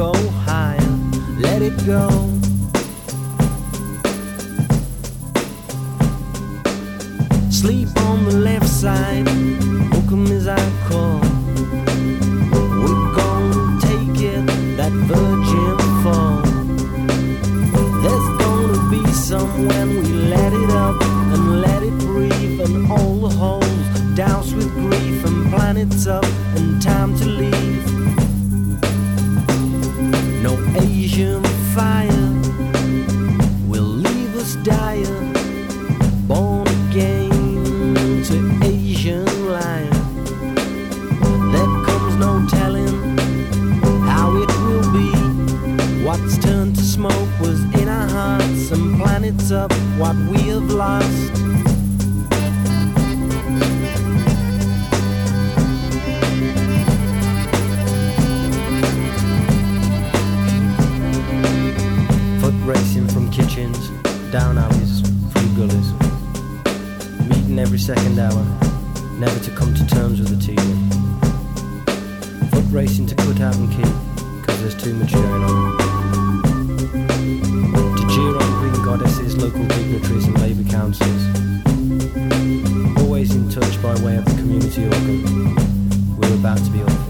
go higher, let it go. Sleep on the left side, hook 'em as I call. We're gonna take it, that virgin fall. There's gonna be some when we let it up and let it breathe, and all the holes doused with grief, and planets up and time to leave. No Asian fire will leave us dire, born again to Asian life. There comes no telling how it will be. What's turned to smoke was in our hearts, and planets up what we have lost. Foot racing from kitchens, down alleys, through gullies, meeting every second hour, never to come to terms with the teething. Foot racing to cut out and keep, cause there's too much going on. To cheer on green goddesses, local dignitaries and labour councils. Always in touch by way of the community organ. We're about to be orphaned.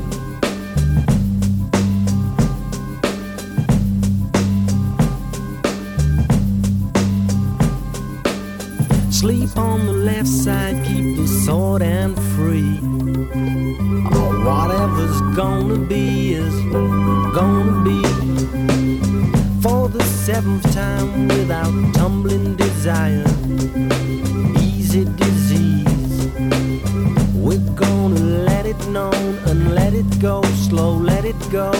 Sleep on the left side, keep the sword and free. Oh, whatever's gonna be is gonna be. For the 7th time without tumbling desire, easy disease. We're gonna let it known and let it go, slow let it go.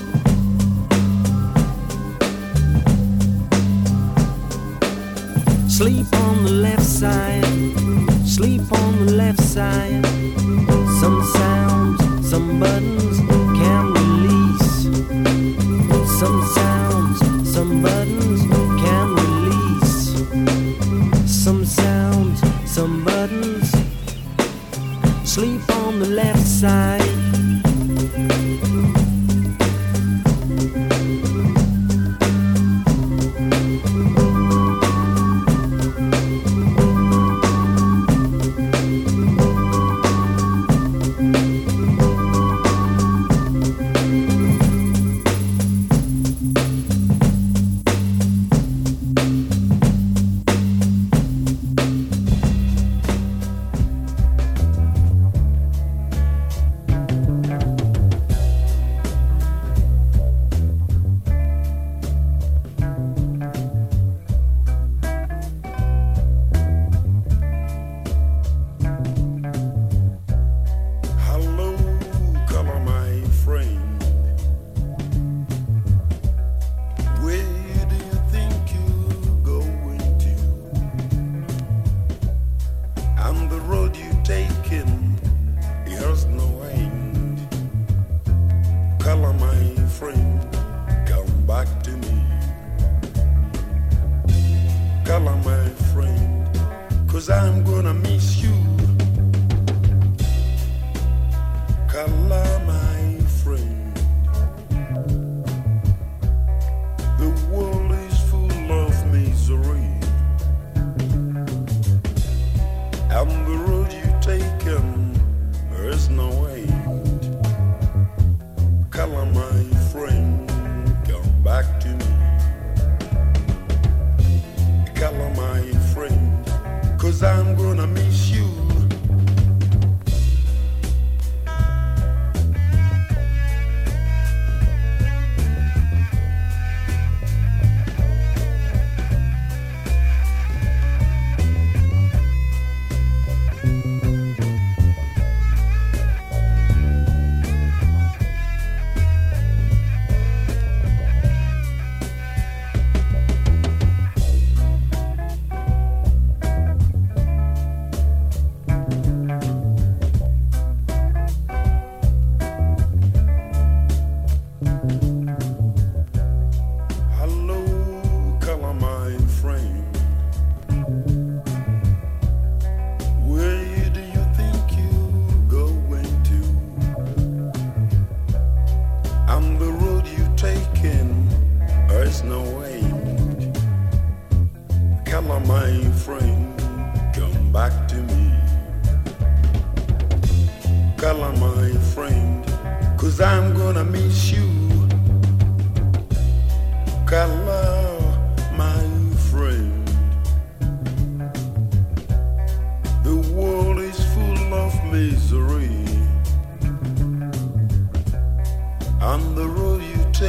Sleep on the left side, sleep on the left side. Some sounds, some buttons can release. Some sounds, some buttons can release. Some sounds, some buttons. Sleep on the left side.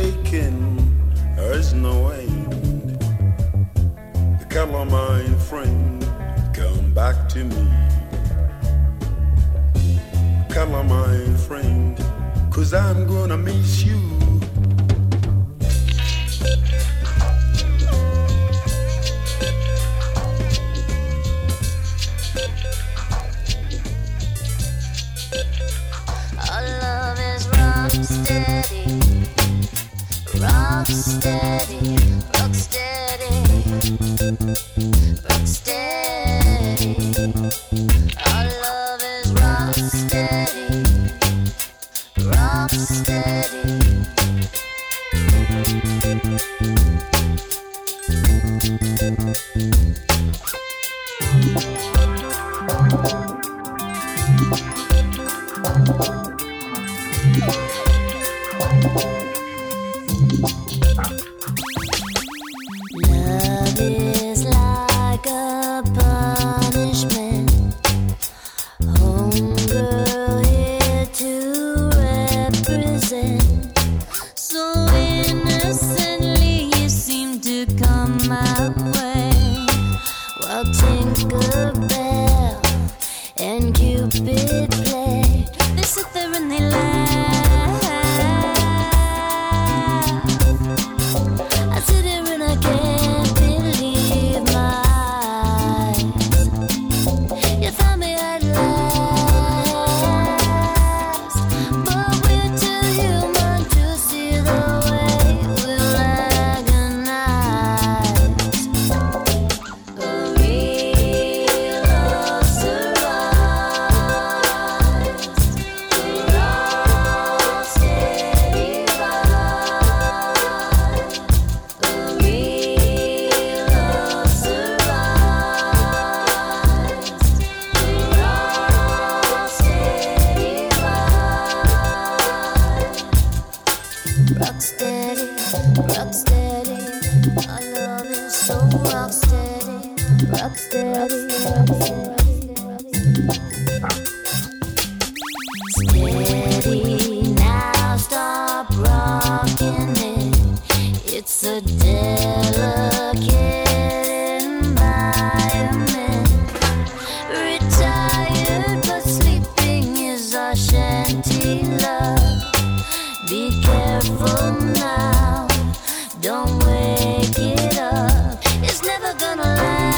shaking, there's no end. Come on, my friend, come back to me. Come on, my friend, 'cause I'm gonna miss you. Our love is rock steady, rock steady, rock steady, rock steady. Our love is rock steady, rock steady. Love is like a punishment. Homegirl here to represent. So innocently you seem to come my way. While Tinkerbell and Cupid play, they sit there and they laugh. I sit here and I can't believe my eyes. You found me at last, but we're too human to see the way we'll agonize. A real love survives. Rock steady ride. A real love survives. Rock steady ride. Rock steady, rock steady. Our love is so rock steady, rock steady, rock steady, steady. Now stop rocking it. It's a delicate environment. Retired but sleeping is our shanty love. Be careful now, don't wake it up. It's never gonna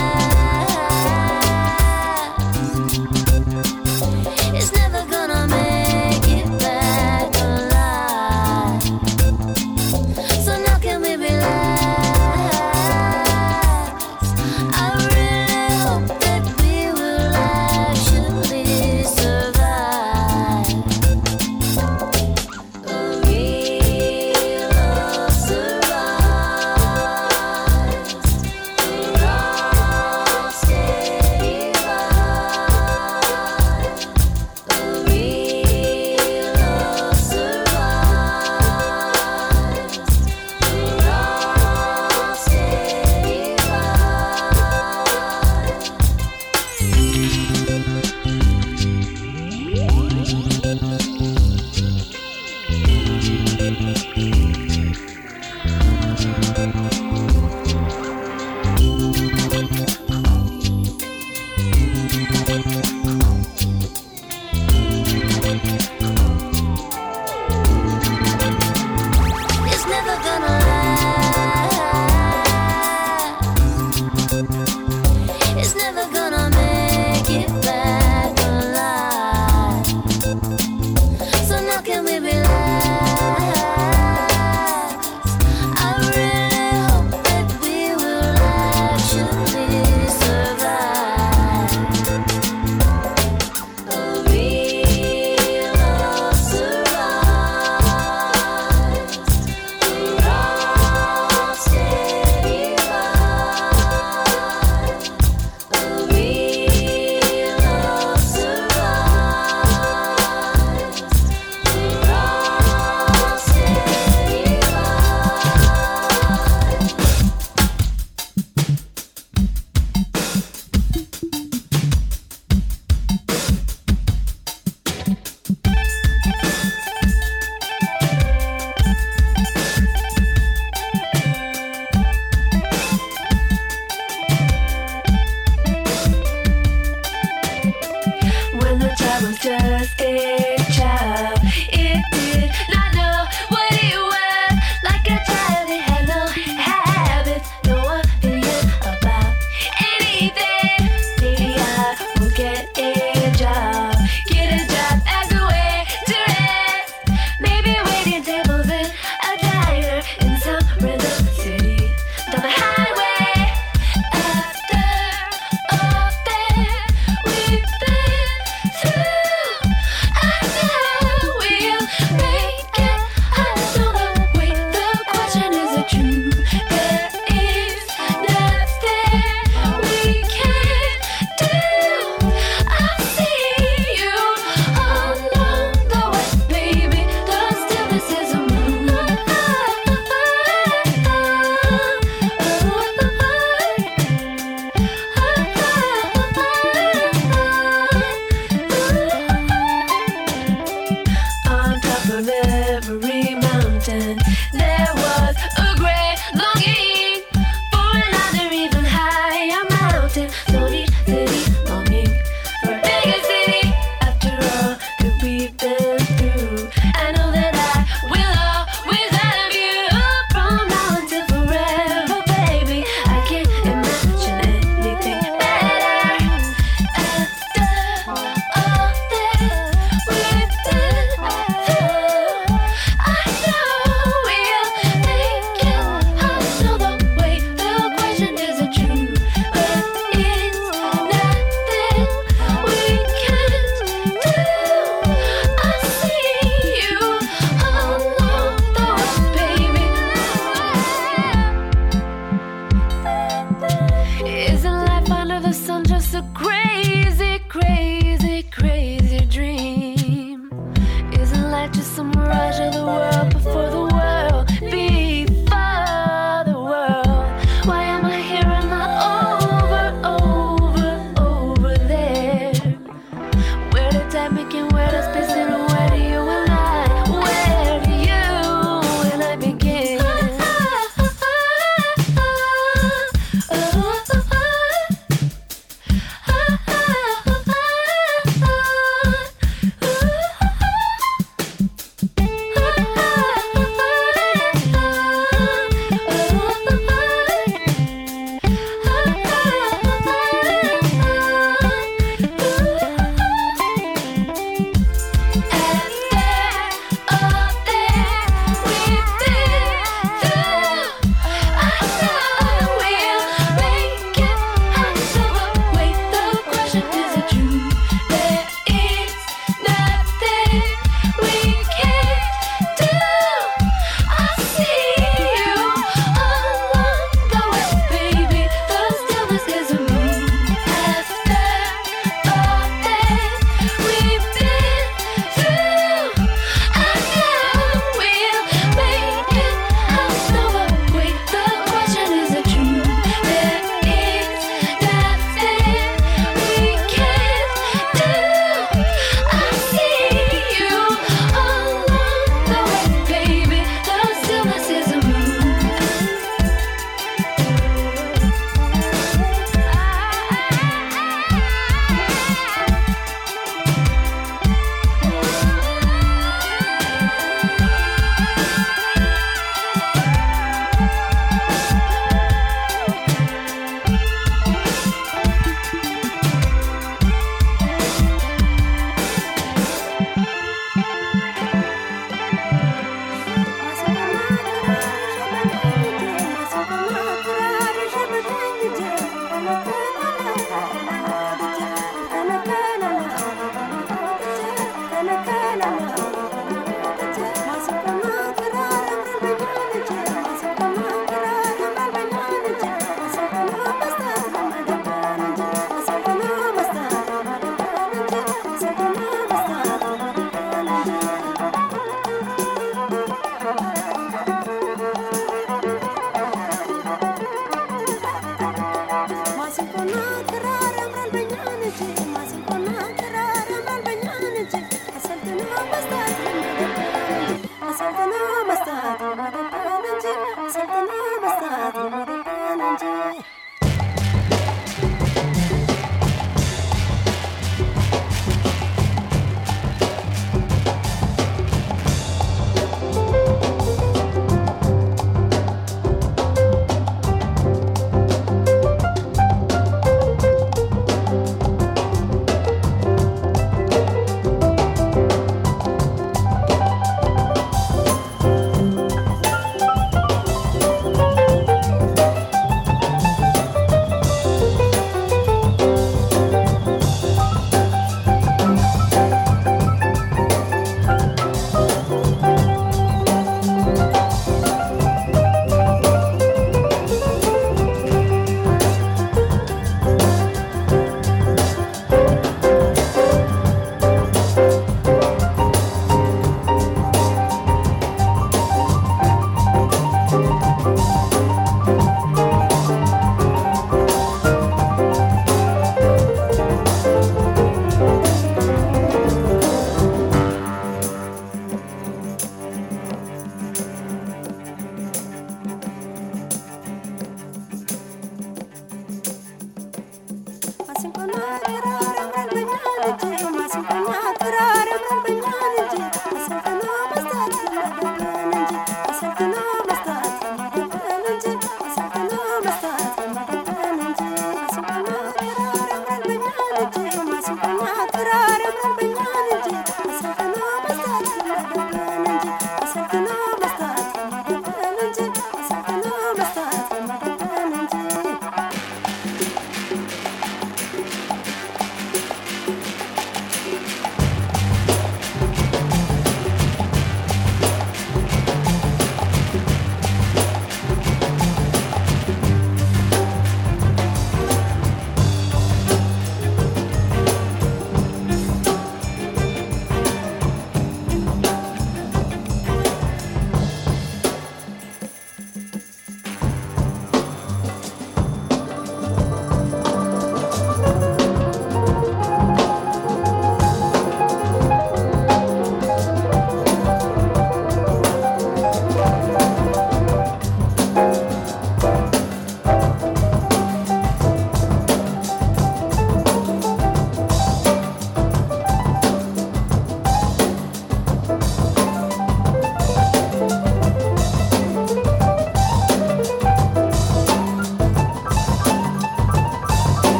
last. It's never gonna make it back alive. So now can we relax? true. There is nothing we can do. I see you along the way, baby. The stillness is a moon. On top of every mountain, there was a great longing for another even higher mountain. So each city longing for a bigger city. After all that we've been through, I know that I will always have you from now until forever, baby. I can't imagine anything better. After all that we've been through, I know we'll make it. I know the way. The question is it true, but it's nothing we can't do. I see you along the way, baby. Isn't life under the sun just a crazy, crazy, crazy dream? Isn't life just some mirage of the world before the world, before the world? Why am I here and not over there? Where did time begin? Where does space end? And where do you and I? Where do you and I begin?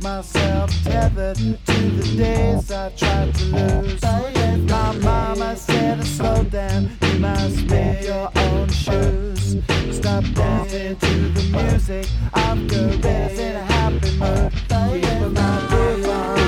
myself tethered to the days I tried to lose. My mama said, slow down, you must make your own shoes. Stop dancing to the music of gorillas in a happy mood. Keep my groove on.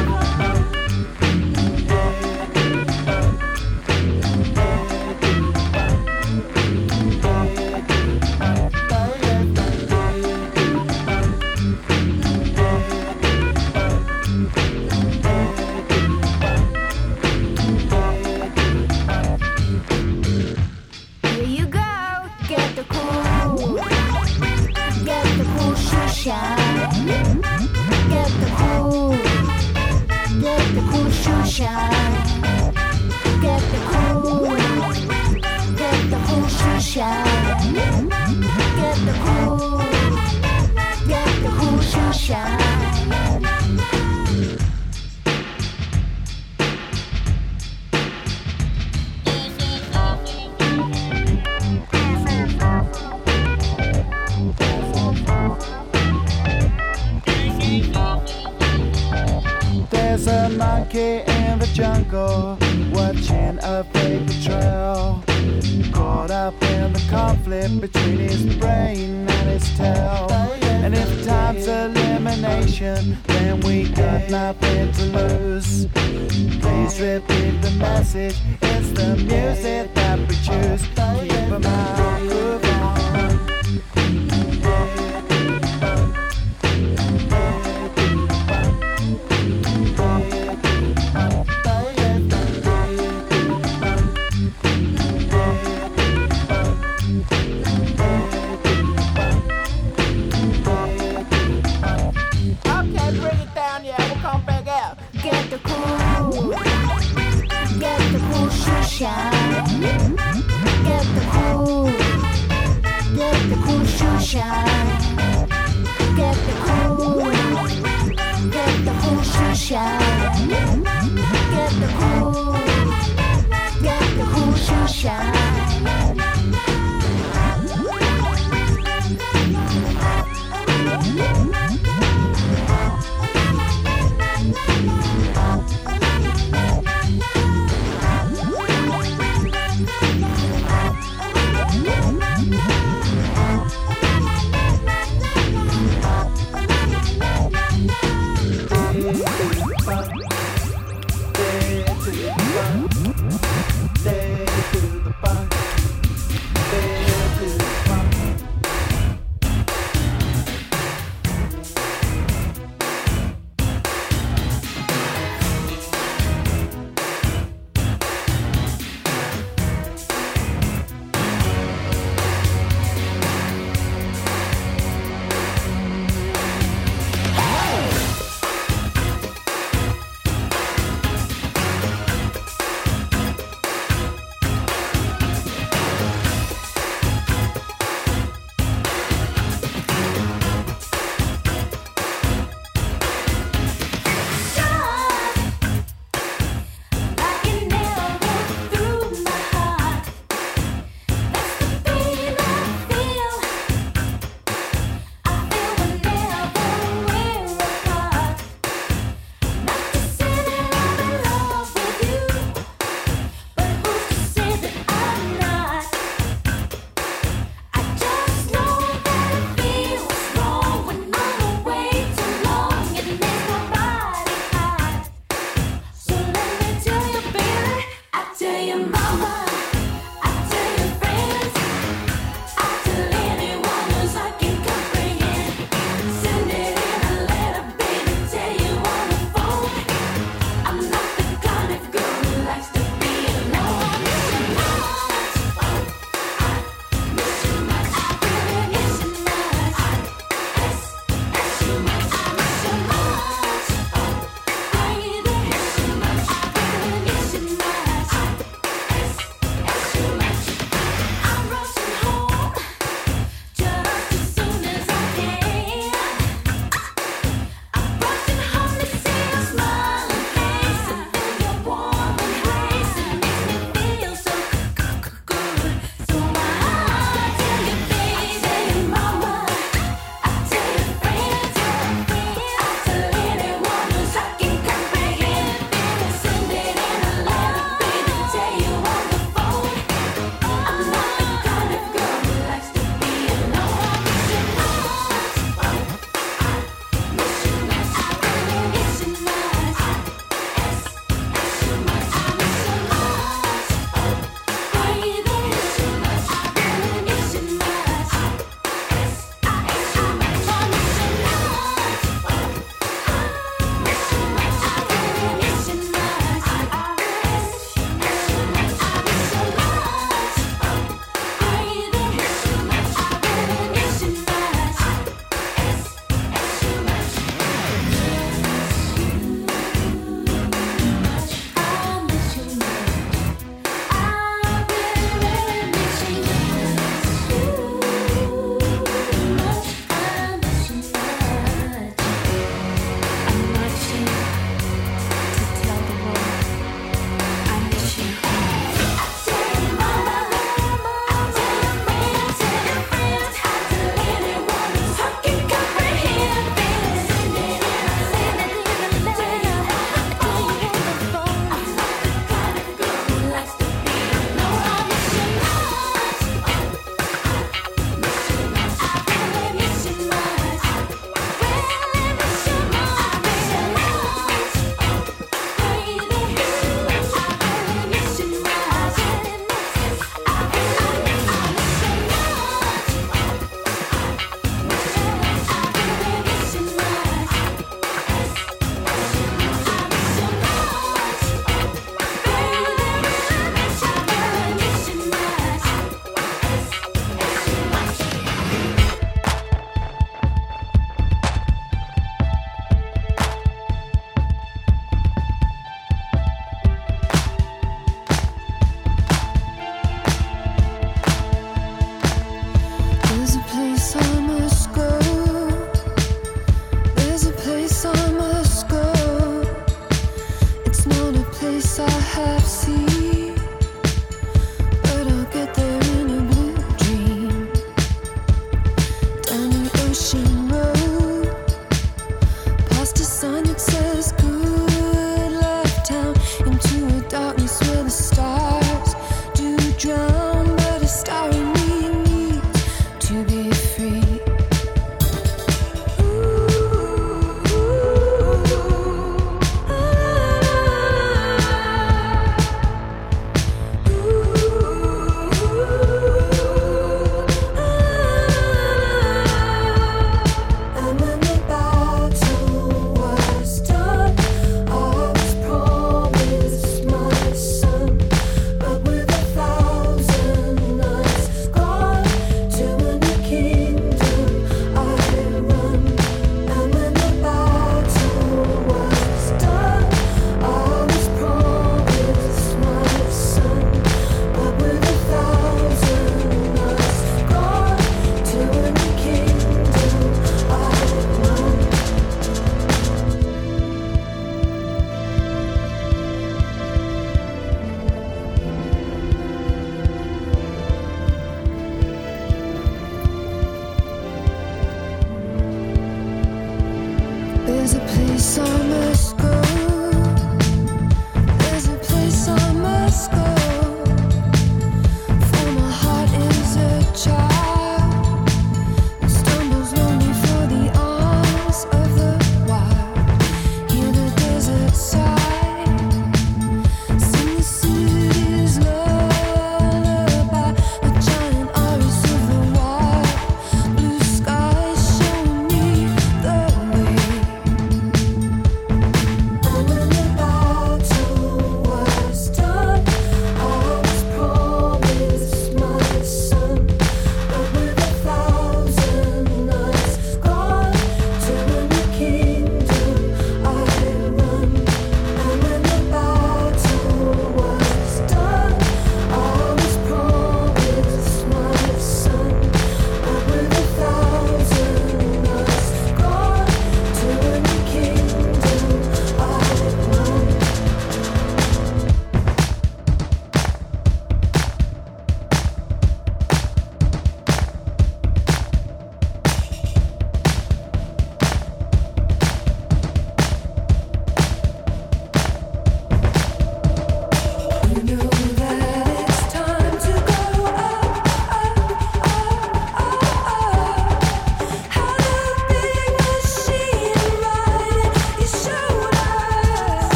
There's a monkey in the jungle watching a paper trail, caught up in the conflict between his brain and his tail. And if time's elimination, then we got nothing to lose. Please repeat the message, it's the music that we choose. Keep 'em out, groove on.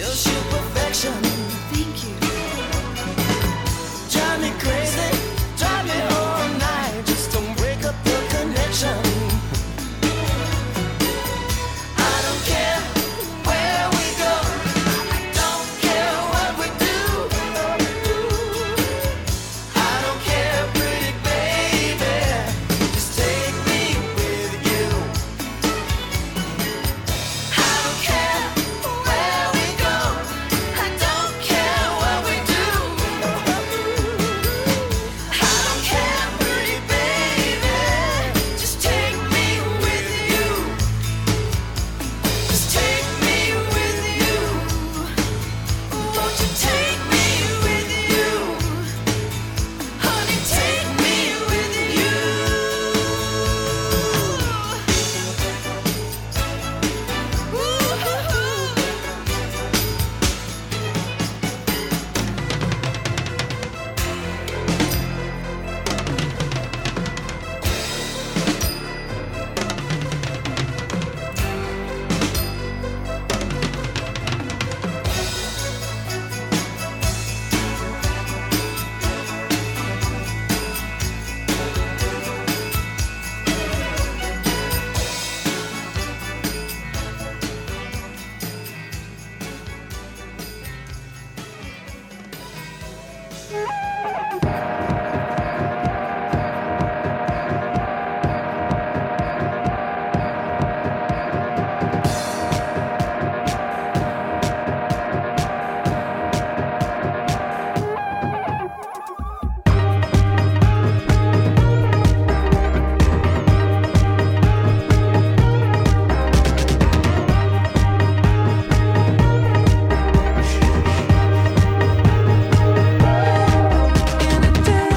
In a day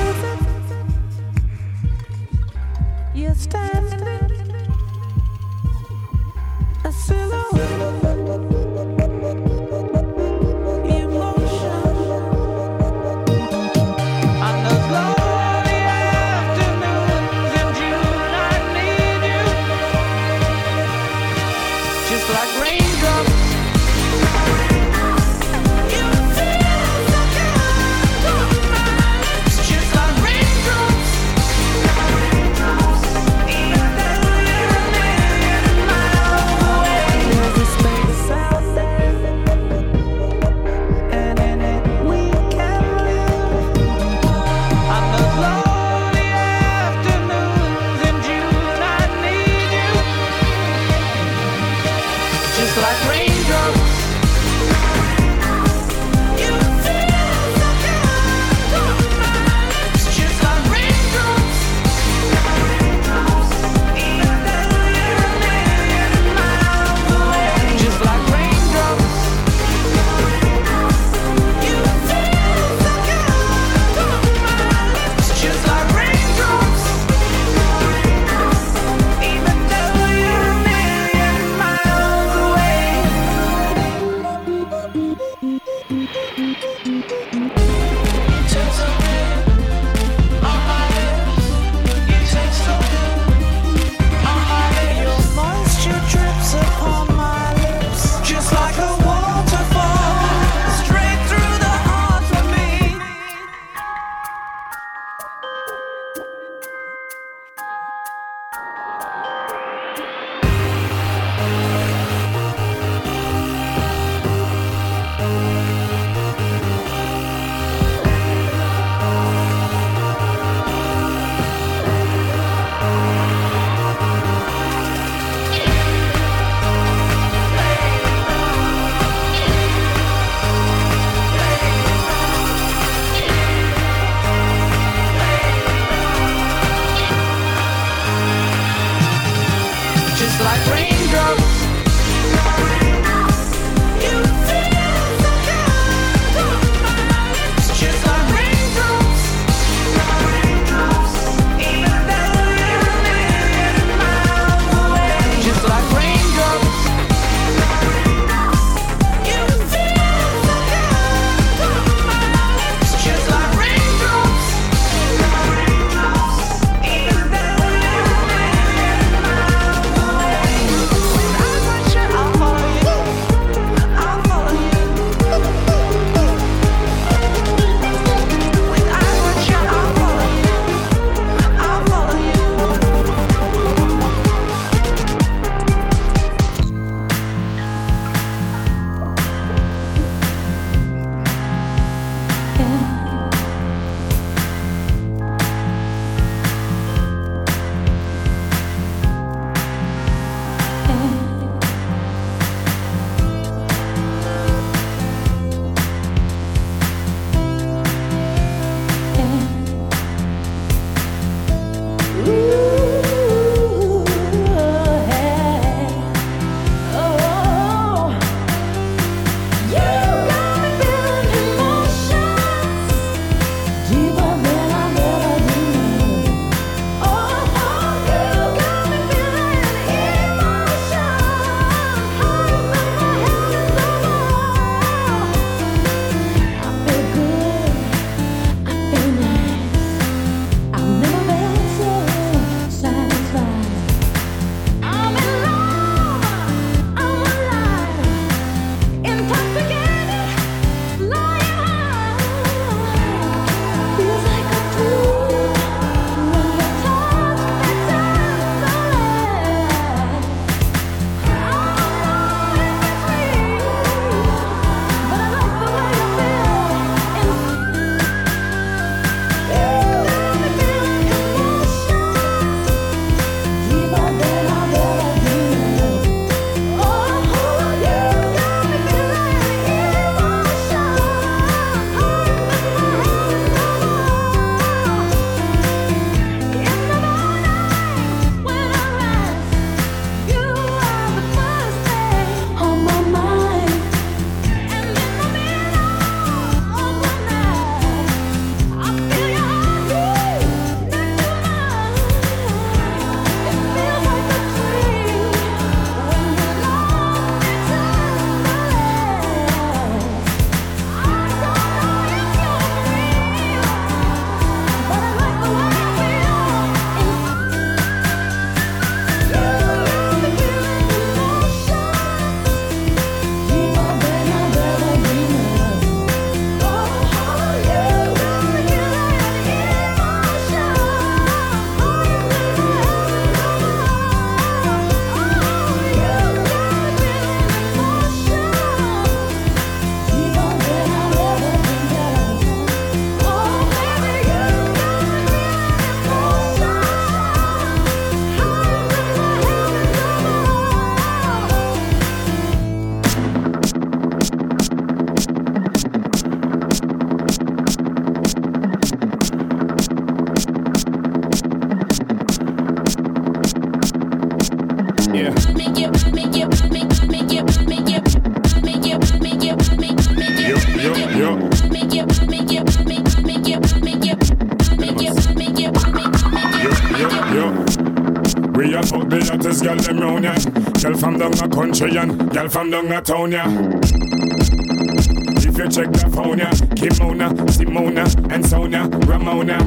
We a fuck the hottest girl them round ya. Girl from down a country and girl from down a town ya. If you check the phone ya, Kimona, Simona, and Sonia, Ramona.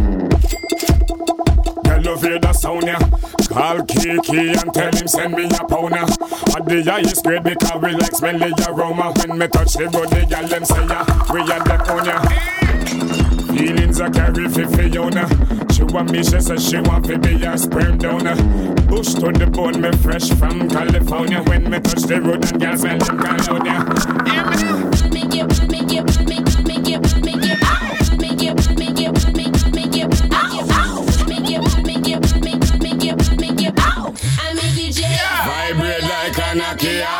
Girl love hear the sound ya. Call Kiki and tell him send me a pounder. At the highest grade because we like smelly aroma. When me touch the road, the girl them say ya, we are them on ya. Feelings I carry for Fiona. She want me, she says she want to be a sperm donor. Bush to the bone, me fresh from California. When me touch the road and girls smell them California. Yeah, man. Vibrate like a Nokia.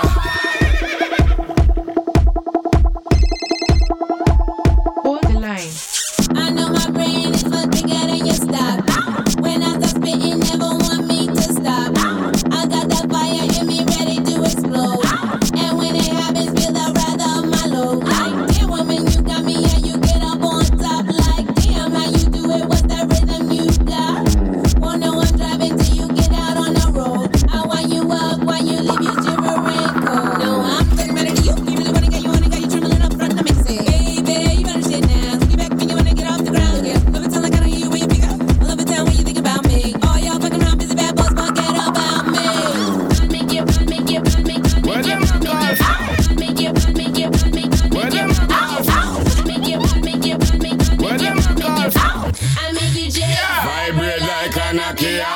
Hold the line. I know my brain is much bigger than your stop. When I start spitting, never want me to stop. I got that fire in me ready to explode. And when it happens, feel the wrath of my load. Like, damn woman, you got me and you get up on top. Like, damn, how you do it? What's that rhythm you got? Won't know I'm driving till you get out on the road. I want you up while you leave you shivering cold. No, I'm talking better to you. You really wanna get you trembling up front to mix it. Baby, you better shit now. So get back when you wanna get off the ground. Yeah, love it sound like I don't hear you when you pick up. I love it down when you think about me. All y'all fucking around busy bad boys, forget about me. Where them a go? Where them a go? Where them a go? I make you jail. Vibrate like a Nokia.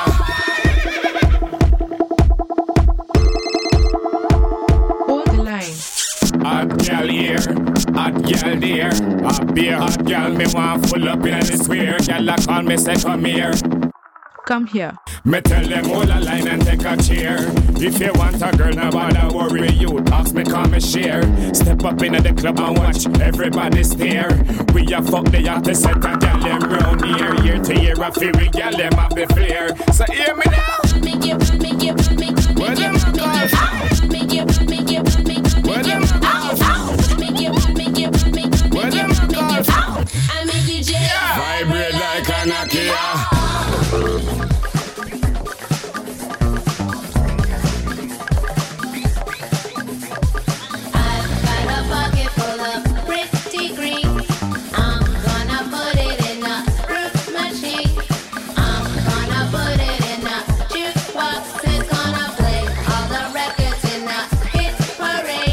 Hold the line. Hot gal here, hot gal there. A beer hot gal, me want full up in the square. Gal a call me say come here. Come here. Me tell them hold a line and take a chair. If you want a girl, no bother worry you. Ask me, come and share. Step up in the club and watch everybody stare. We a fuck the hottest set a gal them round here. Year to year a fury gal them have the flair. So hear me now. Where them a go? Where them a go? Where them a go? I make you jail. Vibrate like a Nokia. I've got a bucket full of pretty green. I'm gonna put it in a fruit machine. I'm gonna put it in a jukebox. It's gonna play all the records in a hit parade.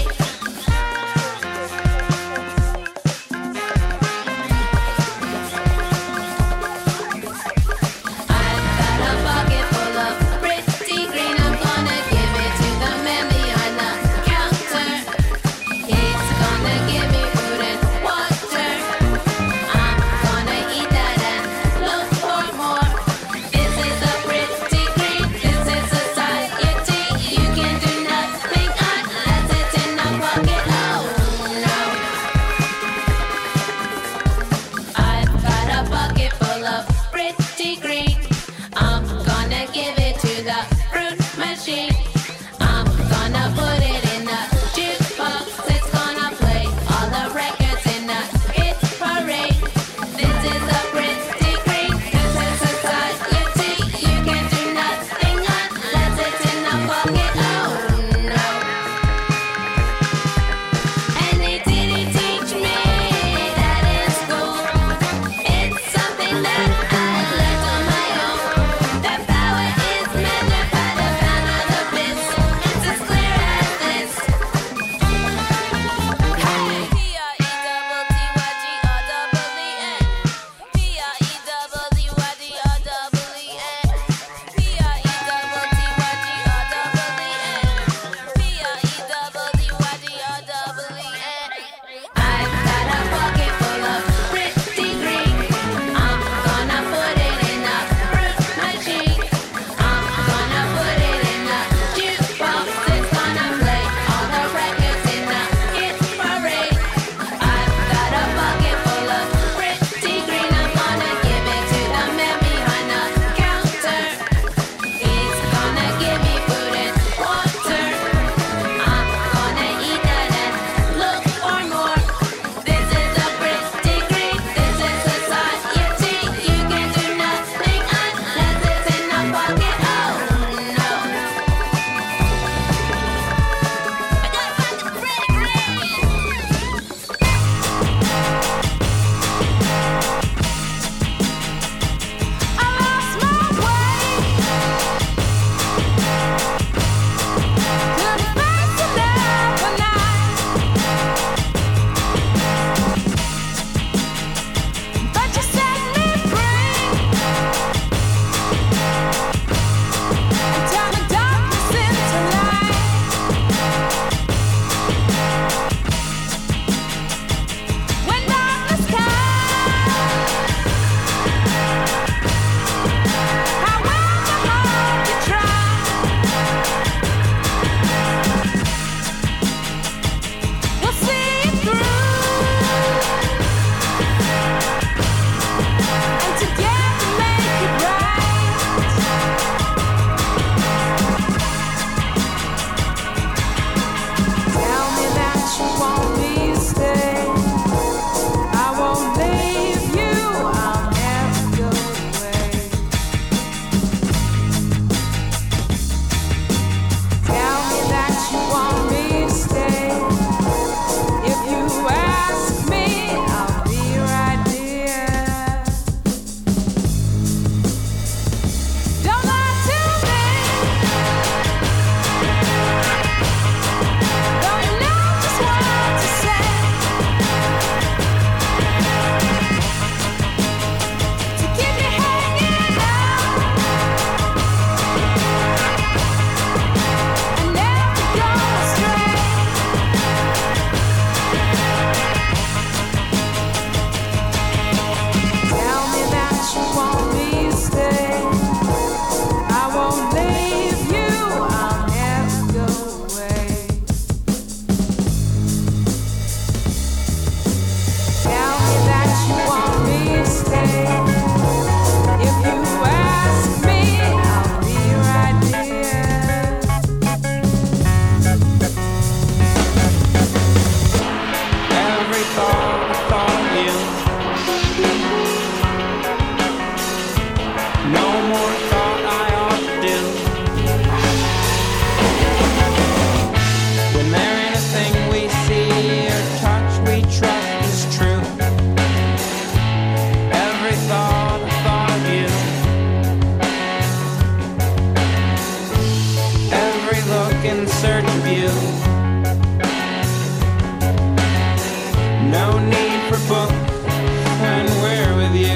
need for books when we're with you.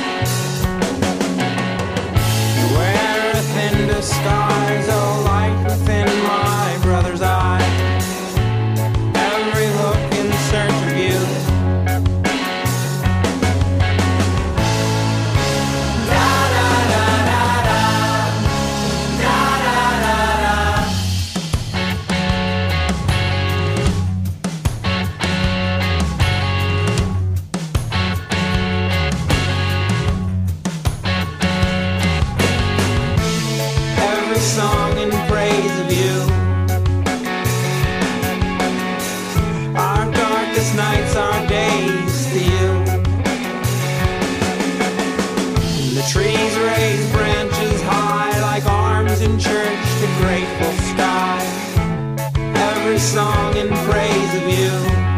You wear a thin disguise, a light within my brother's eye. Every look in search of you. Song in praise of you. Our darkest nights are days to you. The trees raise branches high like arms in church to grateful sky. Every song in praise of you.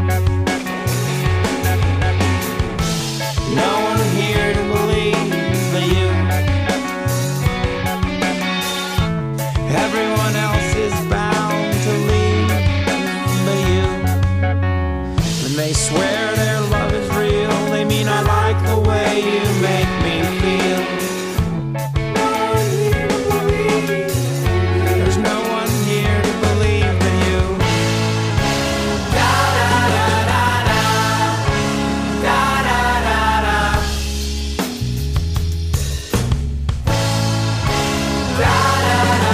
No one here to believe but you. Everyone else is bound to leave but you. When they swear their love is real, they mean I like the way you make me feel. No one here to believe. There's no one here to believe but you. Da da da da da. Da da da da. Da da da.